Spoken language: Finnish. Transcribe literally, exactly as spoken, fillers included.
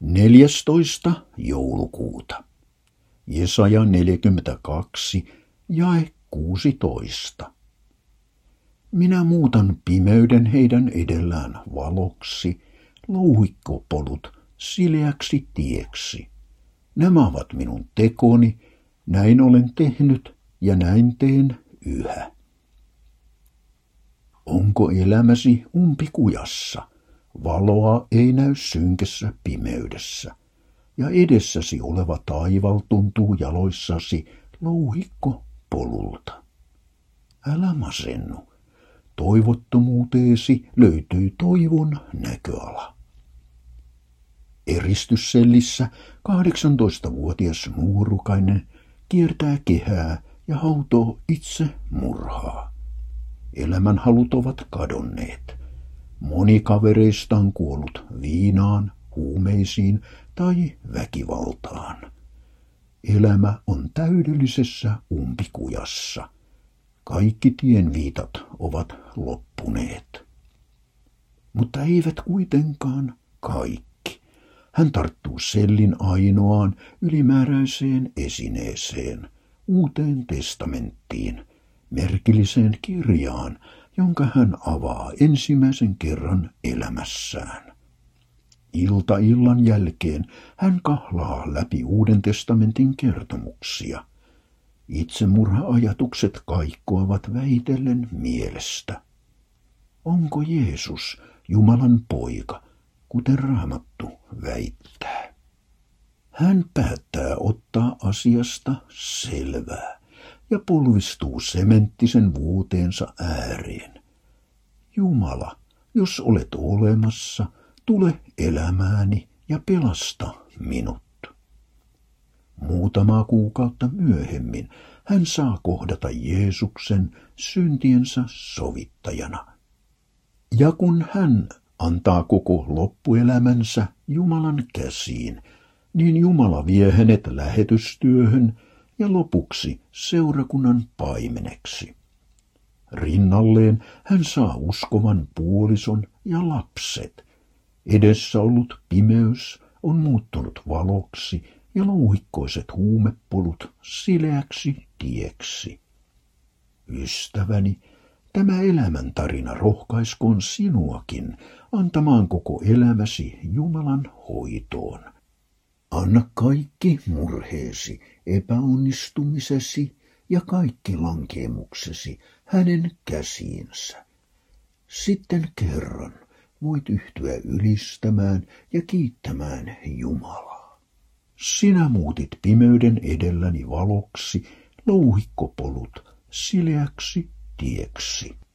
neljästoista joulukuuta. Jesaja neljäkymmentäkaksi, jae kuusitoista. Minä muutan pimeyden heidän edellään valoksi, louhikkopolut sileäksi tieksi. Nämä ovat minun tekoni, näin olen tehnyt ja näin teen yhä. Onko elämäsi umpikujassa? Valoa ei näy synkessä pimeydessä, ja edessäsi oleva taival tuntuu jaloissasi louhikko polulta. Älä masennu. Toivottomuuteesi löytyy toivon näköala. Eristyssellissä kahdeksantoistavuotias nuorukainen kiertää kehää ja hautoo itse murhaa. Elämänhalut ovat kadonneet. Moni kavereista on kuollut viinaan, huumeisiin tai väkivaltaan. Elämä on täydellisessä umpikujassa. Kaikki tienviitat ovat loppuneet. Mutta eivät kuitenkaan kaikki. Hän tarttuu sellin ainoaan ylimääräiseen esineeseen, Uuteen testamenttiin, merkilliseen kirjaan, jonka hän avaa ensimmäisen kerran elämässään. Ilta illan jälkeen hän kahlaa läpi Uuden testamentin kertomuksia. Itsemurha-ajatukset kaikkoavat väitellen mielestä. Onko Jeesus Jumalan poika, kuten Raamattu väittää? Hän päättää ottaa asiasta selvää ja polvistuu sementtisen vuoteensa ääreen. Jumala, jos olet olemassa, tule elämääni ja pelasta minut. Muutamaa kuukautta myöhemmin hän saa kohdata Jeesuksen syntiensä sovittajana. Ja kun hän antaa koko loppuelämänsä Jumalan käsiin, niin Jumala vie hänet lähetystyöhön ja lopuksi seurakunnan paimeneksi. Rinnalleen hän saa uskovan puolison ja lapset. Edessä ollut pimeys on muuttunut valoksi ja louhikkoiset huumepolut sileäksi tieksi. Ystäväni, tämä elämäntarina rohkaiskoon sinuakin antamaan koko elämäsi Jumalan hoitoon. Anna kaikki murheesi, epäonnistumisesi ja kaikki lankemuksesi hänen käsiinsä. Sitten kerran voit yhtyä ylistämään ja kiittämään Jumalaa. Sinä muutit pimeyden edelläni valoksi, louhikkopolut sileäksi tieksi.